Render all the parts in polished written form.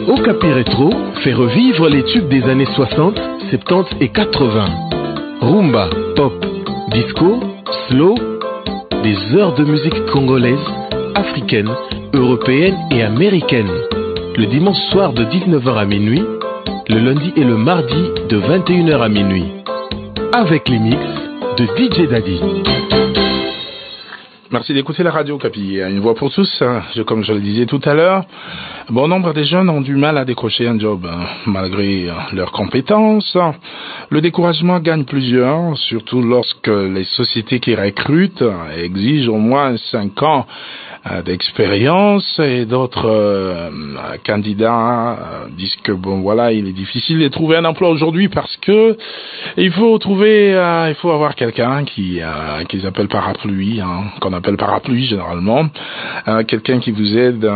Okapi Rétro fait revivre les tubes des années 60, 70 et 80. Rumba, pop, disco, slow, des heures de musique congolaise, africaine, européenne et américaine. Le dimanche soir de 19h à minuit, le lundi et le mardi de 21h à minuit. Avec les mix de DJ Daddy. Merci d'écouter la radio Okapi. Une voix pour tous. Comme je le disais tout à l'heure, bon nombre des jeunes ont du mal à décrocher un job malgré leurs compétences. Le découragement gagne plusieurs, surtout lorsque les sociétés qui recrutent exigent au moins 5 ans d'expérience et d'autres candidats disent que bon voilà, il est difficile de trouver un emploi aujourd'hui parce que il faut avoir quelqu'un qu'ils appellent parapluie, qu'on appelle parapluie généralement, quelqu'un qui vous aide,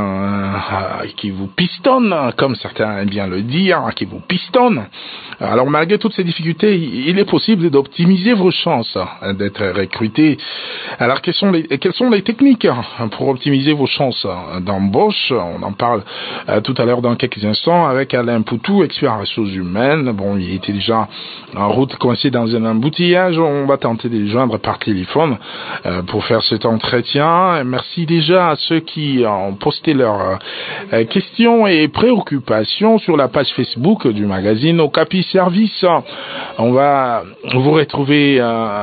qui vous pistonne, comme certains aiment bien le dire, qui vous pistonne. Alors malgré toutes ces difficultés, il est possible d'optimiser vos chances d'être recruté. Alors quelles sont les techniques pour optimiser vos chances d'embauche? On en parle tout à l'heure dans quelques instants avec Alain Poutou, expert en ressources humaines. Bon, il était déjà en route coincé dans un embouteillage. On va tenter de les joindre par téléphone pour faire cet entretien. Et merci déjà à ceux qui ont posté leurs questions et préoccupations sur la page Facebook du magazine Okapi Service. On va vous retrouver.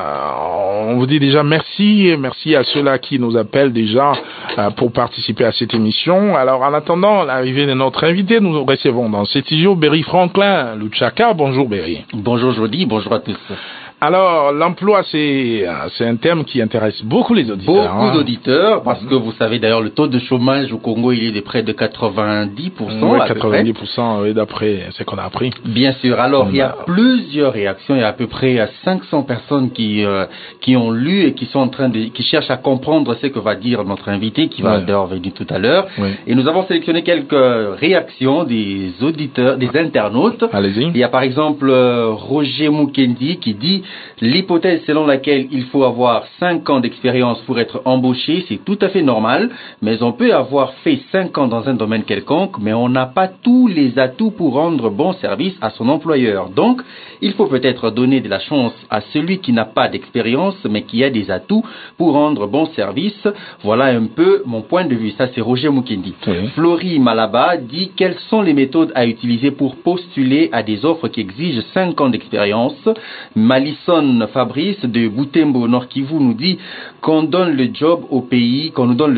On vous dit déjà merci à ceux-là qui nous appellent déjà pour participer à cette émission. Alors en attendant l'arrivée de notre invité, nous recevons dans cet studio Berry Franklin Luchaka. Bonjour Berry. Bonjour Jody, bonjour à tous. Alors, l'emploi, c'est un thème qui intéresse beaucoup les auditeurs. Beaucoup d'auditeurs, parce que vous savez d'ailleurs, le taux de chômage au Congo, il est de près de 90%. Oui, 90%, oui, d'après ce qu'on a appris. Bien sûr. Alors, il y a plusieurs réactions. Il y a à peu près 500 personnes qui ont lu et qui sont qui cherchent à comprendre ce que va dire notre invité, qui va d'ailleurs venir tout à l'heure. Oui. Et nous avons sélectionné quelques réactions des auditeurs, des internautes. Allez-y. Il y a par exemple Roger Mukendi qui dit: l'hypothèse selon laquelle il faut avoir 5 ans d'expérience pour être embauché, c'est tout à fait normal, mais on peut avoir fait 5 ans dans un domaine quelconque, mais on n'a pas tous les atouts pour rendre bon service à son employeur. Donc, il faut peut-être donner de la chance à celui qui n'a pas d'expérience, mais qui a des atouts pour rendre bon service. Voilà un peu mon point de vue. Ça, c'est Roger Mukendi. Oui. Florie Malaba dit: quelles sont les méthodes à utiliser pour postuler à des offres qui exigent 5 ans d'expérience? Malisson Fabrice de Butembo, Nord Kivu, nous dit qu'on donne le job au pays,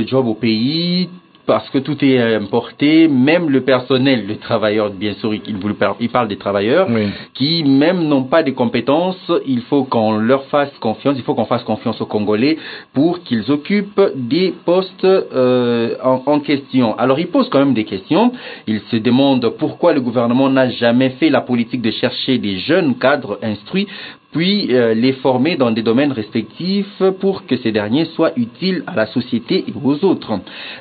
parce que tout est importé, même le personnel, le travailleur, bien sûr, il parle des travailleurs, oui, qui même n'ont pas de compétences. Il faut qu'on leur fasse confiance, il faut qu'on fasse confiance aux Congolais pour qu'ils occupent des postes en question. Alors, il pose quand même des questions. Il se demande pourquoi le gouvernement n'a jamais fait la politique de chercher des jeunes cadres instruits, puis les former dans des domaines respectifs pour que ces derniers soient utiles à la société et aux autres.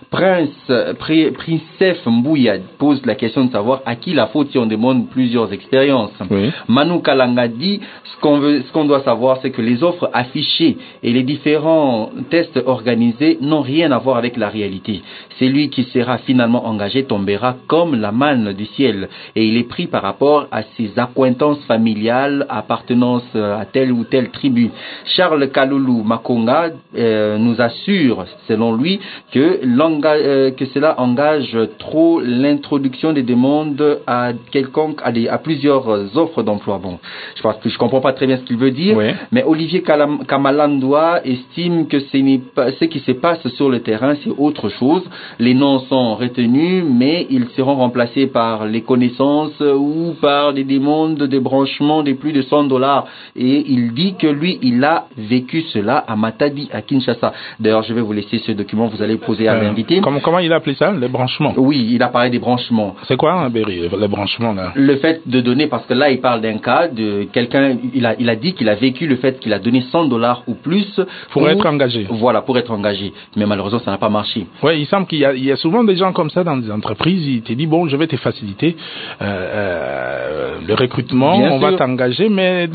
Princef Mbouya pose la question de savoir à qui la faute si on demande plusieurs expériences. Oui. Manu Kalanga dit: ce qu'on doit savoir, c'est que les offres affichées et les différents tests organisés n'ont rien à voir avec la réalité. Celui qui sera finalement engagé tombera comme la manne du ciel et il est pris par rapport à ses accointances familiales, appartenance à telle ou telle tribu. Charles Kaloulou Makonga nous assure, selon lui, que cela engage trop l'introduction des demandes à plusieurs offres d'emploi. Bon, je comprends pas très bien ce qu'il veut dire, oui, mais Olivier Kamalandoa estime que ce qui se passe sur le terrain, c'est autre chose. Les noms sont retenus, mais ils seront remplacés par les connaissances ou par des demandes de branchement de plus de $100. Et il dit que lui, il a vécu cela à Matadi, à Kinshasa. D'ailleurs, je vais vous laisser ce document, vous allez poser à l'invité. Comment il a appelé ça, les branchements? Oui, il a parlé des branchements. C'est quoi, Berry, les branchements là? Le fait de donner, parce que là, il parle d'un cas de quelqu'un, il a dit qu'il a vécu le fait qu'il a donné $100 ou plus pour être engagé. Voilà, pour être engagé. Mais malheureusement, ça n'a pas marché. Oui, il semble qu'il y a souvent des gens comme ça dans des entreprises. Ils te disent, bon, je vais te faciliter le recrutement, on va t'engager, mais dès que tu auras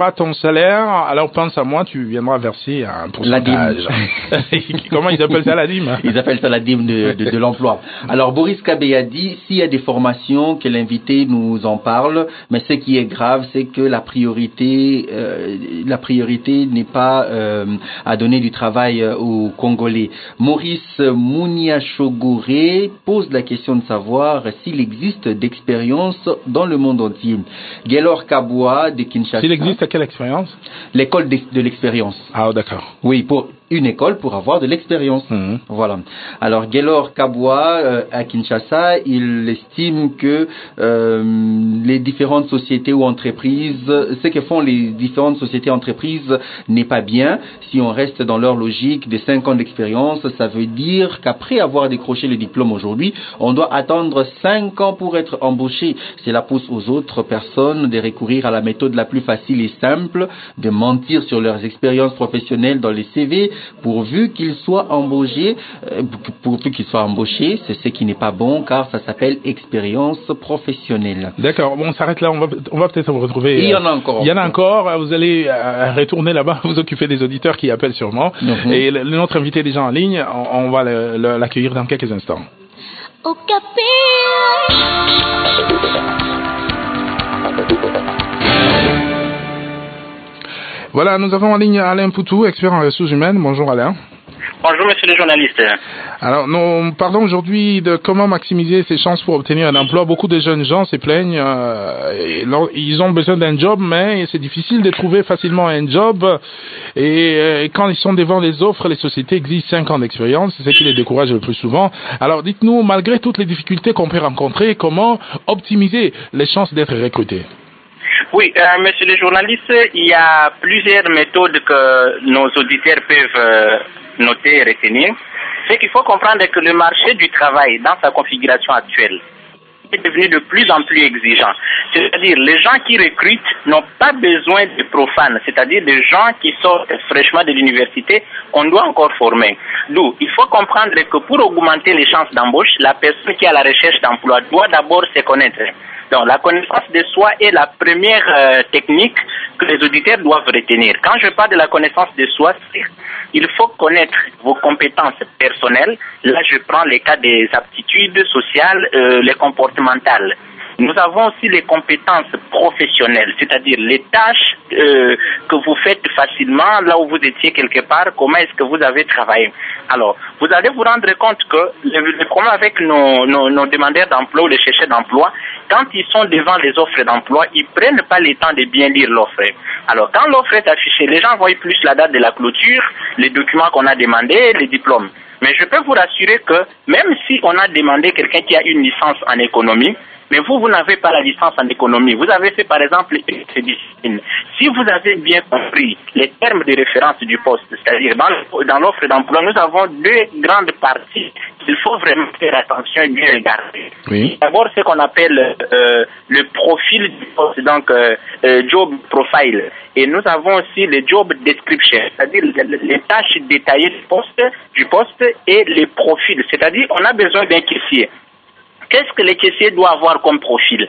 auras ton salaire, alors pense à moi, tu viendras verser un pourcentage. Comment ils appellent ça, la dîme? Ils appellent ça la dîme de l'emploi. Alors, Boris Kabé a dit, s'il y a des formations, que l'invité nous en parle, mais ce qui est grave, c'est que la priorité n'est pas à donner du travail aux Congolais. Maurice Mouniachogoré pose la question de savoir s'il existe d'expérience dans le monde entier. Gaylor Kaboua de Kinshasa. S'il existe, à quelle expérience? L'école de l'expérience. Ah, d'accord. Oui, pour une école pour avoir de l'expérience. Voilà. Alors, Gaylor Kaboua à Kinshasa, il estime que les différentes sociétés ou entreprises, ce que font les différentes sociétés et entreprises n'est pas bien. Si on reste dans leur logique de 5 ans d'expérience, ça veut dire qu'après avoir décroché le diplôme aujourd'hui, on doit attendre 5 ans pour être embauché. Cela pousse aux autres personnes de recourir à la méthode la plus facile et simple, de mentir sur leurs expériences professionnelles dans les CV, pourvu qu'ils soient embauchés. C'est ce qui n'est pas bon, car ça s'appelle expérience professionnelle. D'accord, bon, on s'arrête là, on va peut-être vous retrouver. Et il y en a encore. Il y en a encore, vous allez retourner là-bas, vous occuper des auditeurs qui appellent sûrement. Et notre invité est déjà en ligne, on va l'accueillir dans quelques instants. Voilà, nous avons en ligne Alain Poutou, expert en ressources humaines. Bonjour Alain. Bonjour monsieur le journaliste. Alors, nous parlons aujourd'hui de comment maximiser ses chances pour obtenir un emploi. Beaucoup de jeunes gens se plaignent, ils ont besoin d'un job, mais c'est difficile de trouver facilement un job. Et quand ils sont devant les offres, les sociétés exigent 5 ans d'expérience, c'est ce qui les décourage le plus souvent. Alors, dites-nous, malgré toutes les difficultés qu'on peut rencontrer, comment optimiser les chances d'être recruté? Oui, monsieur le journaliste, il y a plusieurs méthodes que nos auditeurs peuvent noter et retenir. C'est qu'il faut comprendre que le marché du travail, dans sa configuration actuelle, est devenu de plus en plus exigeant. C'est-à-dire, les gens qui recrutent n'ont pas besoin de profanes, c'est-à-dire des gens qui sortent fraîchement de l'université, qu'on doit encore former. D'où, il faut comprendre que pour augmenter les chances d'embauche, la personne qui est à la recherche d'emploi doit d'abord se connaître. Donc, la connaissance de soi est la première technique que les auditeurs doivent retenir. Quand je parle de la connaissance de soi, il faut connaître vos compétences personnelles. Là, je prends les cas des aptitudes sociales, les comportementales. Nous avons aussi les compétences professionnelles, c'est-à-dire les tâches que vous faites facilement, là où vous étiez quelque part, comment est-ce que vous avez travaillé. Alors, vous allez vous rendre compte que le problème avec nos demandeurs d'emploi ou les chercheurs d'emploi, quand ils sont devant les offres d'emploi, ils ne prennent pas le temps de bien lire l'offre. Alors, quand l'offre est affichée, les gens voient plus la date de la clôture, les documents qu'on a demandés, les diplômes. Mais je peux vous rassurer que même si on a demandé quelqu'un qui a une licence en économie, mais vous n'avez pas la licence en économie. Vous avez fait, par exemple, une discipline. Si vous avez bien compris les termes de référence du poste, c'est-à-dire dans l'offre d'emploi, nous avons 2 grandes parties. Il faut vraiment faire attention et bien regarder. Oui. D'abord, ce qu'on appelle le profil du poste, donc job profile. Et nous avons aussi le job description, c'est-à-dire les tâches détaillées du poste et les profils. C'est-à-dire, on a besoin d'un caissier. Qu'est-ce que le caissier doit avoir comme profil?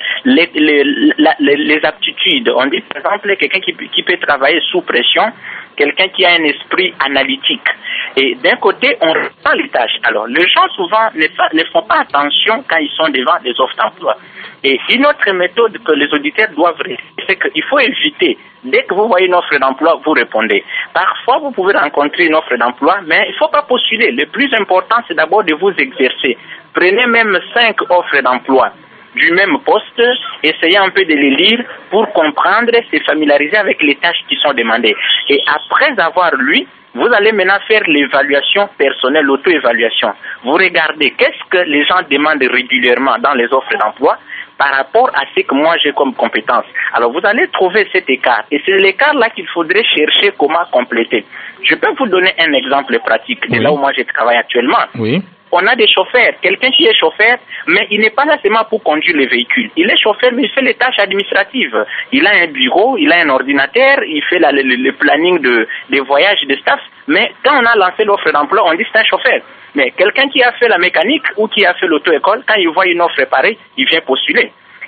Les aptitudes. On dit par exemple quelqu'un qui peut travailler sous pression, quelqu'un qui a un esprit analytique. Et d'un côté, on ressent les tâches. Alors, les gens souvent ne font pas attention quand ils sont devant des offres d'emploi. Et une autre méthode que les auditeurs doivent réaliser, c'est qu'il faut éviter, dès que vous voyez une offre d'emploi, vous répondez. Parfois, vous pouvez rencontrer une offre d'emploi, mais il ne faut pas postuler. Le plus important, c'est d'abord de vous exercer. Prenez même 5 offres d'emploi du même poste, essayez un peu de les lire pour comprendre, se familiariser avec les tâches qui sont demandées. Et après avoir lu, vous allez maintenant faire l'évaluation personnelle, l'auto-évaluation. Vous regardez qu'est-ce que les gens demandent régulièrement dans les offres d'emploi par rapport à ce que moi j'ai comme compétence. Alors vous allez trouver cet écart. Et c'est l'écart-là qu'il faudrait chercher comment compléter. Je peux vous donner un exemple pratique de là où moi je travaille actuellement. Oui. On a des chauffeurs, quelqu'un qui est chauffeur, mais il n'est pas là seulement pour conduire les véhicules. Il est chauffeur, mais il fait les tâches administratives. Il a un bureau, il a un ordinateur, il fait le planning des voyages de staff. Mais quand on a lancé l'offre d'emploi, on dit c'est un chauffeur. Mais quelqu'un qui a fait la mécanique ou qui a fait l'auto-école, quand il voit une offre pareille, il vient postuler.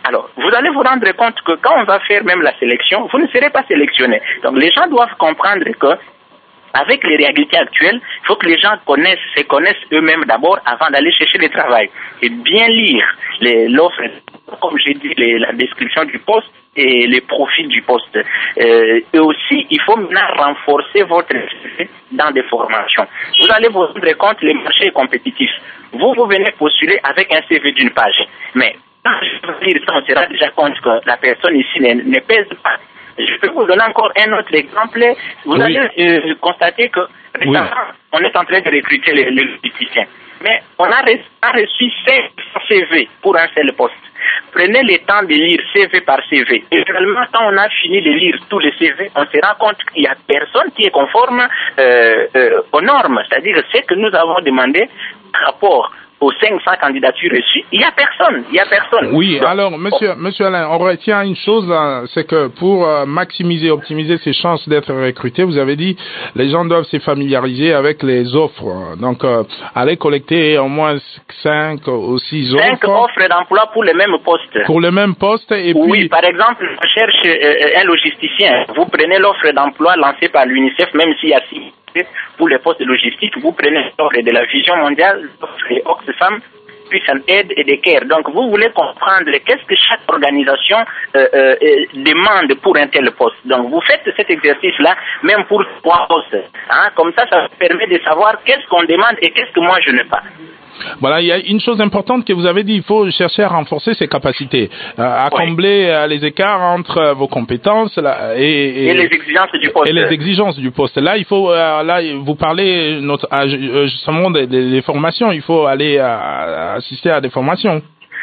Alors, vous allez vous rendre compte que quand on va faire même la sélection, vous ne serez pas sélectionné. Donc, les gens doivent comprendre que avec les réalités actuelles, il faut que les gens se connaissent eux-mêmes d'abord avant d'aller chercher le travail. Et bien lire l'offre, comme j'ai dit, la description du poste et les profils du poste. Et aussi, il faut maintenant renforcer votre CV dans des formations. Vous allez vous rendre compte que le marché est compétitif. Vous venez postuler avec un CV d'une page. Mais quand je vais lire ça, on se rend déjà compte que la personne ici ne pèse pas. Je peux vous donner encore un autre exemple. Vous allez constater que récemment, on est en train de recruter les logisticiens. Mais on a reçu 500 CV pour un seul poste. Prenez le temps de lire CV par CV. Et généralement, quand on a fini de lire tous les CV, on se rend compte qu'il n'y a personne qui est conforme aux normes. C'est-à-dire ce que nous avons demandé par rapport aux 500 candidatures reçues, il n'y a personne. Oui, donc, alors, monsieur Alain, on retient une chose, c'est que pour optimiser ses chances d'être recruté, vous avez dit, les gens doivent se familiariser avec les offres. Donc, aller collecter au moins 5 ou 6 offres. 5 offres d'emploi pour le même poste. Pour le même poste, et puis... Oui, par exemple, on cherche un logisticien. Vous prenez l'offre d'emploi lancée par l'UNICEF, même s'il y a 6 pour les postes de logistique, vous prenez l'offre de la Vision mondiale, l'offre de Oxfam, Puissant Aid et de CARE. Donc, vous voulez comprendre qu'est-ce que chaque organisation demande pour un tel poste. Donc, vous faites cet exercice-là, même pour 3 postes. Hein? Comme ça vous permet de savoir qu'est-ce qu'on demande et qu'est-ce que moi je n'ai pas. Voilà, il y a une chose importante que vous avez dit, il faut chercher à renforcer ses capacités, à combler les écarts entre vos compétences et les exigences du poste. Et les exigences du poste. Là, il faut, vous parlez justement des formations, il faut aller assister à des formations.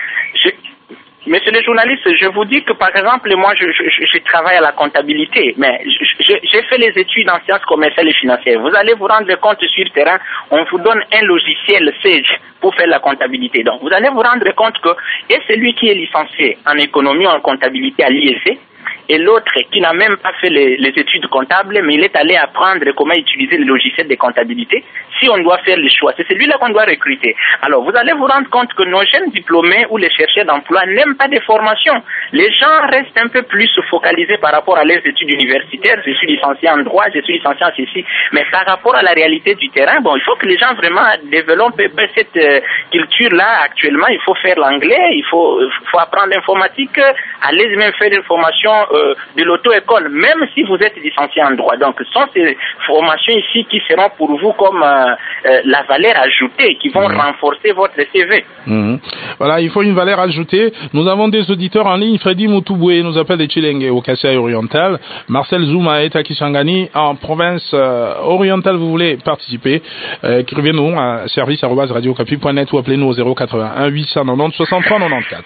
Monsieur le journaliste, je vous dis que par exemple, moi je travaille à la comptabilité, mais j'ai fait les études en sciences commerciales et financières. Vous allez vous rendre compte sur le terrain, on vous donne un logiciel Sage pour faire la comptabilité. Donc vous allez vous rendre compte que celui qui est licencié en économie ou en comptabilité à l'IEC, et l'autre qui n'a même pas fait les études comptables, mais il est allé apprendre comment utiliser le logiciel de comptabilité. Si on doit faire le choix, c'est celui-là qu'on doit recruter. Alors, vous allez vous rendre compte que nos jeunes diplômés ou les chercheurs d'emploi n'aiment pas des formations. Les gens restent un peu plus focalisés par rapport à leurs études universitaires. Je suis licencié en droit, je suis licencié en ceci. Mais par rapport à la réalité du terrain, il faut que les gens vraiment développent cette culture-là. Actuellement, il faut faire l'anglais, il faut apprendre l'informatique, aller même faire une formation de l'auto-école, même si vous êtes licencié en droit. Donc, ce sont ces formations ici qui seront pour vous comme la valeur ajoutée, qui vont renforcer votre CV. Voilà, il faut une valeur ajoutée. Nous avons des auditeurs en ligne. Freddy Moutouboue nous appelle de Chilenge au Kassai oriental. Marcel Zouma est à Kisangani en province orientale. Vous voulez participer? Écrivez-nous à service@radiocapi.net ou appelez-nous au 081 890 63 94.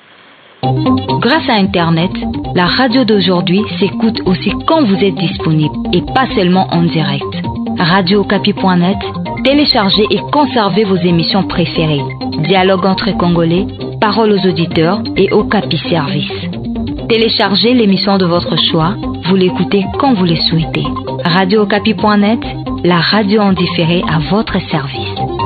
Grâce à Internet, la radio d'aujourd'hui s'écoute aussi quand vous êtes disponible et pas seulement en direct. Radiocapi.net, téléchargez et conservez vos émissions préférées. Dialogue entre Congolais, paroles aux auditeurs et Okapi Service. Téléchargez l'émission de votre choix, vous l'écoutez quand vous le souhaitez. Radiocapi.net, la radio en différé à votre service.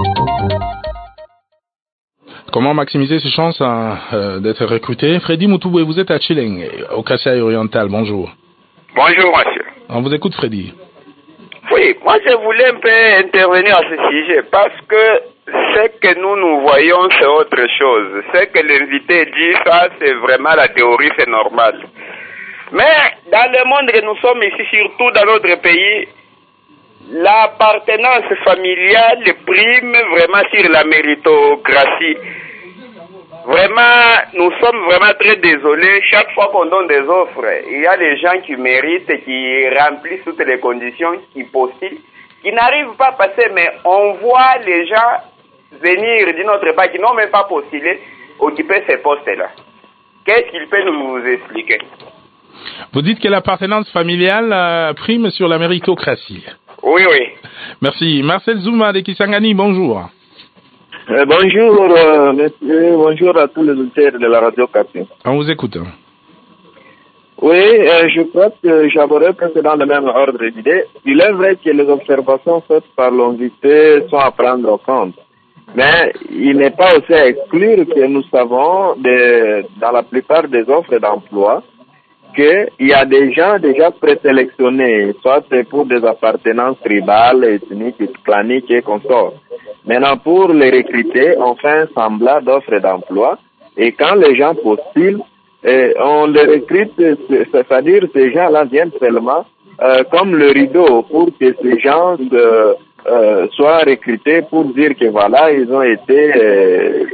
Comment maximiser ses chances d'être recruté? Freddy Moutouboue, vous êtes à Chileng, au Kassai oriental. Bonjour. Bonjour, monsieur. On vous écoute, Freddy. Oui, moi je voulais un peu intervenir à ce sujet parce que ce que nous voyons, c'est autre chose. Ce que l'invité dit, ça, c'est vraiment la théorie, c'est normal. Mais dans le monde que nous sommes ici, surtout dans notre pays, l'appartenance familiale prime vraiment sur la méritocratie. Vraiment, nous sommes vraiment très désolés. Chaque fois qu'on donne des offres, il y a des gens qui méritent, qui remplissent toutes les conditions, qui postulent, qui n'arrivent pas à passer, mais on voit les gens venir d'une autre part, qui n'ont même pas postulé, occuper ces postes-là. Qu'est-ce qu'il peut nous expliquer? Vous dites que l'appartenance familiale prime sur la méritocratie. Oui. Merci. Marcel Zouma de Kisangani, bonjour. Bonjour, monsieur. Bonjour à tous les auditeurs de la radio Capi. On vous écoute. Oui, je crois que j'aborderai presque dans le même ordre d'idées. Il est vrai que les observations faites par l'invité sont à prendre en compte. Mais il n'est pas aussi à exclure que nous savons, dans la plupart des offres d'emploi, qu'il y a des gens déjà présélectionnés, soit pour des appartenances tribales, ethniques, claniques et consorts. Maintenant, pour les recruter, on fait un semblant d'offres d'emploi, et quand les gens postulent, on les recrute, c'est-à-dire ces gens-là viennent seulement comme le rideau pour que ces gens soient recrutés pour dire que voilà, ils ont été,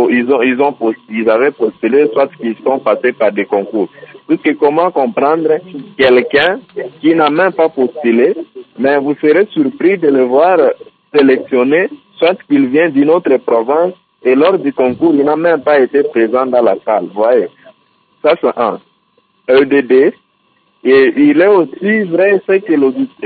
ils avaient postulé, soit qu'ils sont passés par des concours. Parce que comment comprendre quelqu'un qui n'a même pas postulé, mais vous serez surpris de le voir sélectionné, soit qu'il vient d'une autre province, et lors du concours, il n'a même pas été présent dans la salle, vous voyez. Ça, c'est un. EDD. Et il est aussi vrai ce que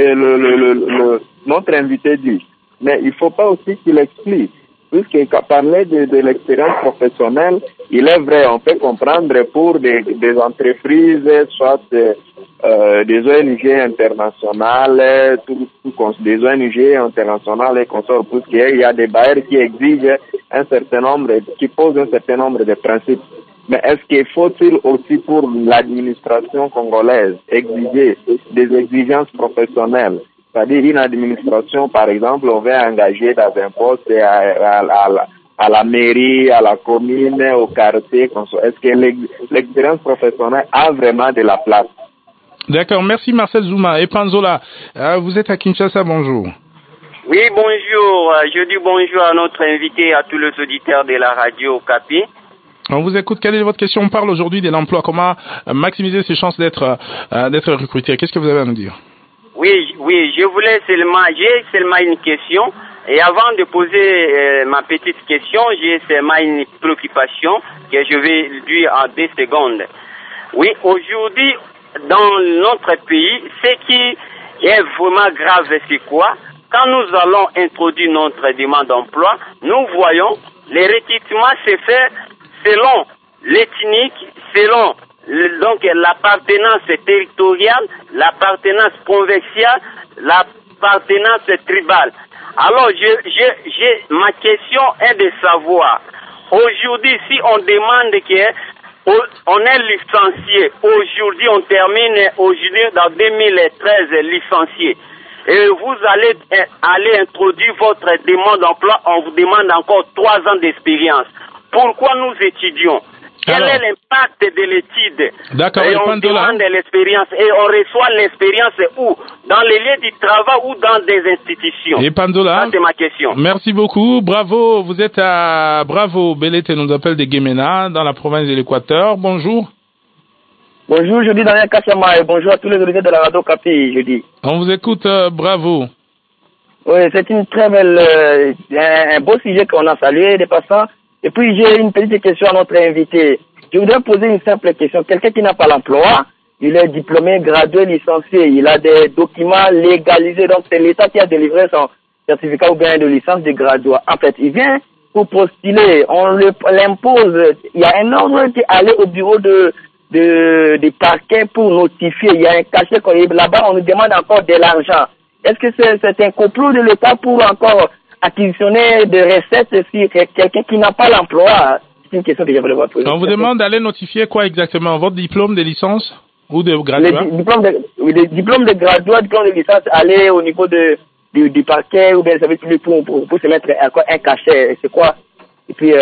notre invité dit. Mais il ne faut pas aussi qu'il explique. Puisqu'il parlait de l'expérience professionnelle, il est vrai, on peut comprendre pour des entreprises, soit des ONG internationales, des ONG internationales et consorts, puisqu'il y a des bailleurs qui exigent un certain nombre, qui posent un certain nombre de principes. Mais est-ce qu'il faut-il aussi pour l'administration congolaise exiger des exigences professionnelles? C'est-à-dire une administration, par exemple, on veut engager dans un poste à la mairie, à la commune, au quartier. Est-ce que l'expérience professionnelle a vraiment de la place? D'accord, merci Marcel Zouma. Et Panzola, vous êtes à Kinshasa, bonjour. Oui, bonjour. Je dis bonjour à notre invité, à tous les auditeurs de la radio Okapi. On vous écoute. Quelle est votre question? On parle aujourd'hui de l'emploi. Comment maximiser ses chances d'être recruté? Qu'est-ce que vous avez à nous dire? Oui, j'ai seulement une question. Et avant de poser ma petite question, j'ai seulement une préoccupation que je vais dire en 2 secondes. Oui, aujourd'hui, dans notre pays, ce qui est vraiment grave, c'est quoi? Quand nous allons introduire notre demande d'emploi, nous voyons les recrutements se faire selon l'ethnique, selon donc l'appartenance territoriale, l'appartenance provinciale, l'appartenance tribale. Alors, ma question est de savoir, aujourd'hui, si on demande qu'on est licencié, aujourd'hui, on termine dans 2013 licencié, et vous allez introduire votre demande d'emploi, on vous demande encore 3 ans d'expérience. Pourquoi nous étudions? Quel est l'impact de l'étude? D'accord, et on demande l'expérience et on reçoit l'expérience où? Dans les lieux du travail ou dans des institutions? Et Pandola, ça c'est ma question. Merci beaucoup, bravo, vous êtes à Bravo, Belete nous appelle de Guémena, dans la province de l'Équateur. Bonjour. Bonjour, je dis Daniel Kassama et bonjour à tous les auditeurs de la radio Capi, je dis. On vous écoute, bravo. Oui, c'est une très belle, un beau sujet qu'on a salué de passant. Et puis j'ai une petite question à notre invité. Je voudrais poser une simple question. Quelqu'un qui n'a pas l'emploi, il est diplômé, gradué, licencié, il a des documents légalisés, donc c'est l'État qui a délivré son certificat ou bien de licence de graduat. En fait, il vient pour postuler, on l'impose, il y a un ordre qui allait au bureau des parquets pour notifier, il y a un cachet là-bas, on nous demande encore de l'argent. Est-ce que c'est un complot de l'État pour encore acquisitionner des recettes sur quelqu'un qui n'a pas l'emploi? C'est une question que je voulais vous poser. On vous demande d'aller notifier quoi exactement? Votre diplôme de licence ou de graduat? Le diplôme de graduat, diplôme de licence, aller au niveau du parquet ou bien ça veut dire pour se mettre un cachet. C'est quoi? Et puis,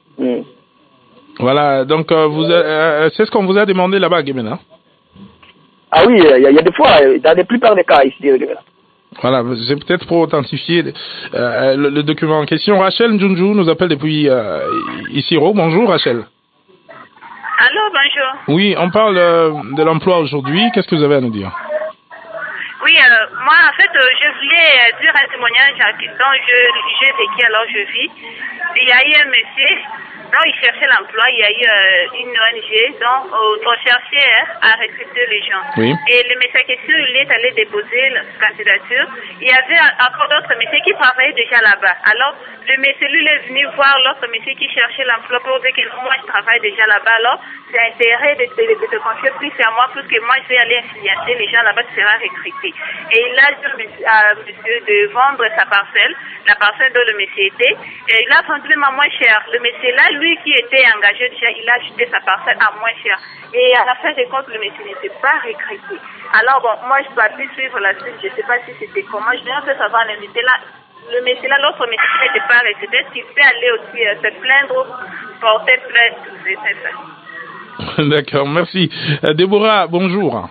Voilà, donc c'est ce qu'on vous a demandé là-bas à Guémena. Ah oui, il y a des fois, dans la plupart des cas ici. Voilà, c'est peut-être pour authentifier le document en question. Rachel Njunju nous appelle depuis Isiro. Bonjour Rachel. Allô, bonjour. Oui, on parle de l'emploi aujourd'hui. Qu'est-ce que vous avez à nous dire? Oui, moi en fait, je voulais dire un témoignage dont j'ai vécu, alors je vis. Il y a eu un monsieur Donc, ils cherchaient l'emploi. Il y a eu une ONG, donc on cherchait à recruter les gens. Oui. Et le monsieur question, il est allé déposer la candidature. Il y avait encore d'autres messieurs qui travaillaient déjà là-bas. Alors, le monsieur, lui, est venu voir l'autre monsieur qui cherchait l'emploi pour dire que moi, je travaille déjà là-bas. Alors, c'est intérêt de te confier plus à moi, parce que moi, je vais aller influencer les gens là-bas, tu seras recruté. Et il a dit à monsieur de vendre sa parcelle, la parcelle dont le monsieur était, et il a vendu à moins cher. Le monsieur là, lui qui était engagé déjà, il a acheté sa parcelle à moins cher. Et à la fin des comptes, le monsieur n'était pas recruté. Alors bon, moi je ne peux plus suivre la suite, je ne sais pas si c'était comment. Je viens de savoir l'invité là. Le monsieur là, l'autre monsieur qui n'était pas recruté, est-ce qu'il peut aller aussi se plaindre ou porter plainte? C'est ça. D'accord, merci. Déborah, bonjour.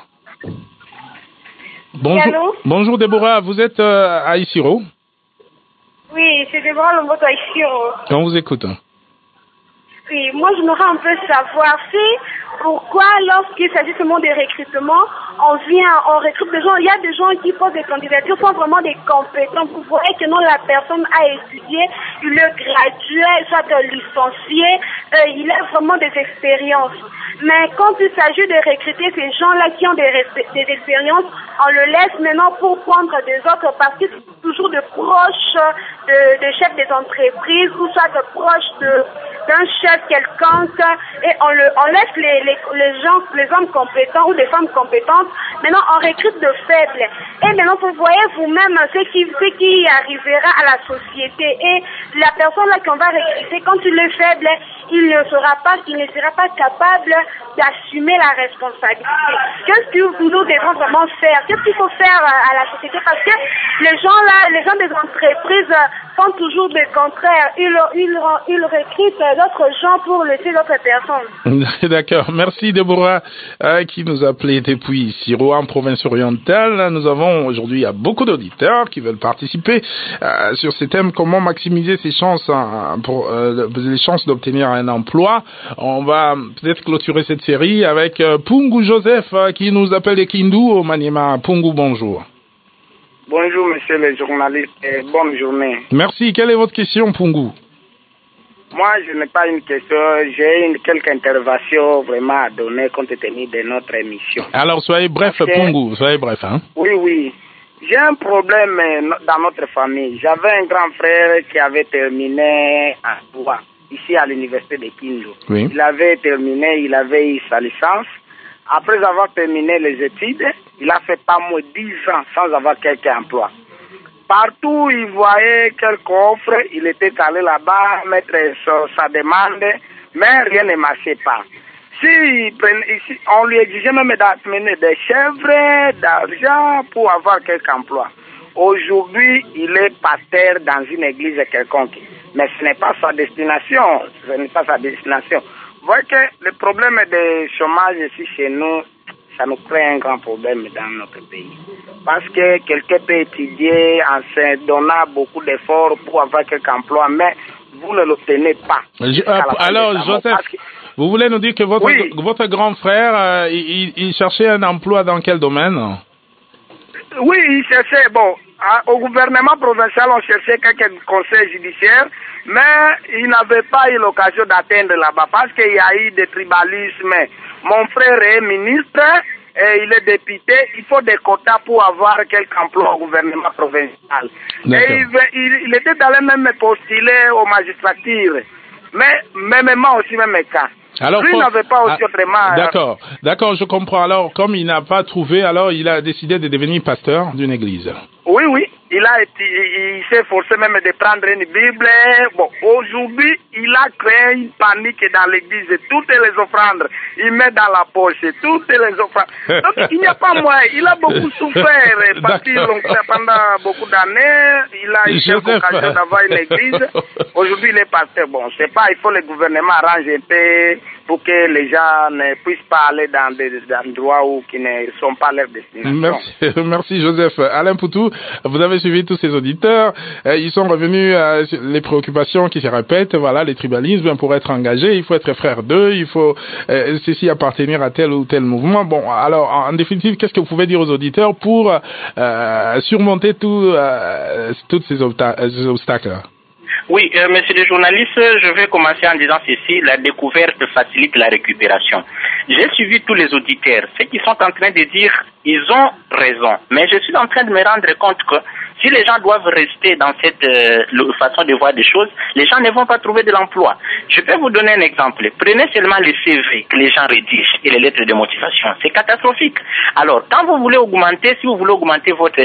Bonjour. Bonjour Déborah, vous êtes à Isiro? Oui, c'est Déborah Lomboto à Isiro. On vous écoute. Oui, moi je voudrais un peu savoir pourquoi lorsqu'il s'agit seulement de recrutement, on recrute des gens, il y a des gens qui posent des candidatures sans vraiment des compétences. Vous voyez que non, la personne a étudié, il est gradué, soit licencié, il a vraiment des expériences. Mais quand il s'agit de recruter ces gens-là qui ont des expériences, on le laisse maintenant pour prendre des autres parce que c'est toujours de proches de chefs des entreprises ou soit de proches d'un chef quelconque et on laisse les gens, les hommes compétents ou les femmes compétentes. Maintenant, on recrute de faibles. Et maintenant, vous voyez vous-même ce qui arrivera à la société. Et la personne là qu'on va recruter, quand il est faible, il ne sera pas capable d'assumer la responsabilité. Qu'est-ce que nous devons vraiment faire? Qu'est-ce qu'il faut faire à la société? Parce que les gens des entreprises font toujours le contraire. Ils recrutent d'autres gens pour laisser d'autres personnes. D'accord. Merci Déborah qui nous a appelé depuis Siro en province orientale. Nous avons aujourd'hui beaucoup d'auditeurs qui veulent participer sur ces thèmes. Comment maximiser ses chances les chances d'obtenir un emploi. On va peut-être clôturer cette série avec Pungu Joseph qui nous appelle de Kindu au Maniema. Pungu, bonjour. Bonjour monsieur le journaliste et bonne journée. Merci. Quelle est votre question, Pungu? Moi, je n'ai pas une question, j'ai quelques interventions vraiment à donner compte tenu de notre émission. Alors, soyez bref, Pungu, soyez bref. Hein? Oui. J'ai un problème dans notre famille. J'avais un grand frère qui avait terminé en droit, ici à l'université de Kindu. Oui. Il avait terminé, il avait eu sa licence. Après avoir terminé les études, il a fait pas moins 10 ans sans avoir quelque emploi. Partout, il voyait quelque offre, il était allé là-bas mettre sa demande, mais rien ne marchait pas. On lui exigeait même d'amener des chèvres, d'argent pour avoir quelque emploi. Aujourd'hui, il est pasteur dans une église quelconque. Mais ce n'est pas sa destination. Vous voyez que le problème de chômage ici chez nous, ça nous crée un grand problème dans notre pays. Parce que quelqu'un peut étudier en se donnant beaucoup d'efforts pour avoir quelque emploi, mais vous ne l'obtenez pas. Alors, Joseph, vous voulez nous dire que votre grand frère, il cherchait un emploi dans quel domaine? Oui, il cherchait, au gouvernement provincial, on cherchait quelques conseils judiciaires, mais il n'avait pas eu l'occasion d'atteindre là-bas parce qu'il y a eu des tribalismes. Mon frère est ministre et il est député. Il faut des quotas pour avoir quelque emploi au gouvernement provincial. Et il était dans le même postuler aux magistratures. Mais même aussi, même cas. Alors, lui n'avait pas aussi autrement. D'accord, je comprends. Alors, comme il n'a pas trouvé, alors il a décidé de devenir pasteur d'une église. Oui. Il s'est forcé même de prendre une Bible. Aujourd'hui, il a créé une panique dans l'église. Toutes les offrandes, il met dans la poche. Toutes les offrandes. Donc, il n'y a pas moyen. Il a beaucoup souffert. Parce que pendant beaucoup d'années, il a eu l'occasion d'avoir une église. Aujourd'hui, il est pasteur. Je sais pas, il faut le gouvernement arranger un peu pour que les gens ne puissent pas aller dans des endroits où qui ne sont pas leur destination. Merci Joseph. Alain Poutou, vous avez suivi tous ces auditeurs. Ils sont revenus à les préoccupations qui se répètent. Voilà, les tribalismes, pour être engagé, il faut être frère d'eux, il faut ceci appartenir à tel ou tel mouvement. Bon, alors, en définitive, qu'est-ce que vous pouvez dire aux auditeurs pour surmonter tous ces obstacles? Oui, monsieur le journaliste, je vais commencer en disant ceci, la découverte facilite la récupération. J'ai suivi tous les auditeurs. Ceux qui sont en train de dire, ils ont raison. Mais je suis en train de me rendre compte que si les gens doivent rester dans cette façon de voir des choses, les gens ne vont pas trouver de l'emploi. Je peux vous donner un exemple. Prenez seulement les CV que les gens rédigent et les lettres de motivation. C'est catastrophique. Alors, quand vous voulez augmenter, si vous voulez augmenter votre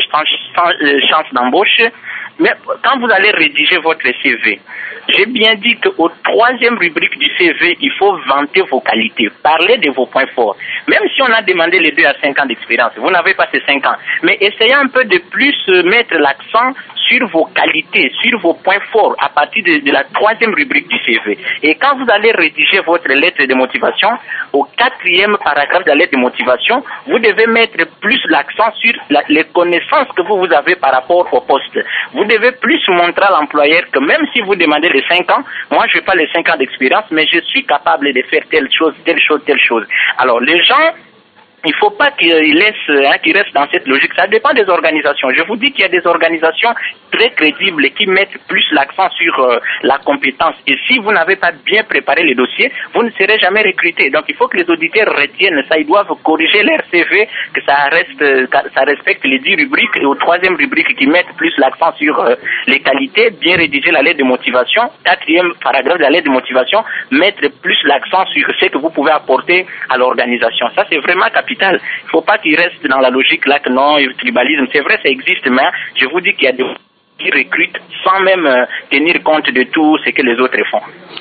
chance d'embauche, mais quand vous allez rédiger votre CV, j'ai bien dit qu'au 3e rubrique du CV, il faut vanter vos qualités, parler de vos points forts. Même si on a demandé les 2 à 5 ans d'expérience, vous n'avez pas ces 5 ans. Mais essayez un peu de plus mettre l'accent sur vos qualités, sur vos points forts à partir de la 3e rubrique du CV. Et quand vous allez rédiger votre lettre de motivation, au 4e paragraphe de la lettre de motivation, vous devez mettre plus l'accent sur les connaissances que vous avez par rapport au poste. Vous devez plus montrer à l'employeur que même si vous demandez les 5 ans, moi je n'ai pas les 5 ans d'expérience, mais je suis capable de faire telle chose, telle chose, telle chose. Alors les gens, il ne faut pas qu'ils restent dans cette logique. Ça dépend des organisations. Je vous dis qu'il y a des organisations très crédibles qui mettent plus l'accent sur la compétence. Et si vous n'avez pas bien préparé les dossiers, vous ne serez jamais recruté. Donc il faut que les auditeurs retiennent ça. Ils doivent corriger leur CV, que ça respecte les 10 rubriques. Et au 3e rubrique, qui mettent plus l'accent sur les qualités, bien rédiger la lettre de motivation. 4e paragraphe de la lettre de motivation, mettre plus l'accent sur ce que vous pouvez apporter à l'organisation. Ça, c'est vraiment capital. Il ne faut pas qu'ils restent dans la logique là que non, le tribalisme, c'est vrai, ça existe, mais je vous dis qu'il y a des qui recrutent sans même tenir compte de tout ce que les autres font.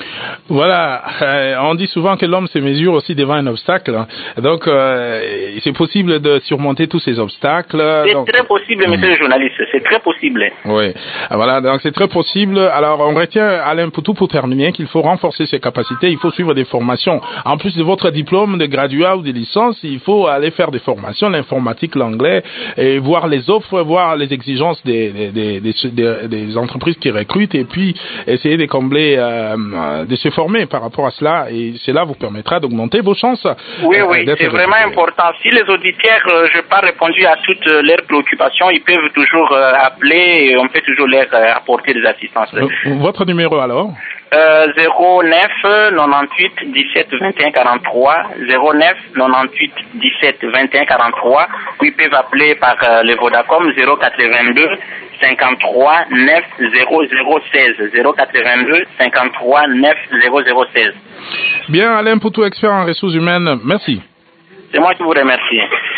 Voilà, on dit souvent que l'homme se mesure aussi devant un obstacle. Donc, c'est possible de surmonter tous ces obstacles. C'est très possible, monsieur le journaliste, c'est très possible. Oui, voilà, donc c'est très possible. Alors, on retient, Alain Poutou, pour terminer, qu'il faut renforcer ses capacités, il faut suivre des formations. En plus de votre diplôme de graduat ou de licence, il faut aller faire des formations, l'informatique, l'anglais, et voir les offres, voir les exigences des entreprises qui recrutent, et puis essayer de combler, de se former par rapport à cela, et cela vous permettra d'augmenter vos chances. Oui, c'est vraiment important. Si les auditeurs, je n'ai pas répondu à toutes leurs préoccupations, ils peuvent toujours appeler et on peut toujours leur apporter des assistances. Votre numéro alors? 09 98 17 21 43 09 98 17 21 43, ou ils peuvent appeler par le Vodacom 082 53 9 0016 082 53 9 0016. Bien, Alain Poutou, expert en ressources humaines, merci. C'est moi qui vous remercie.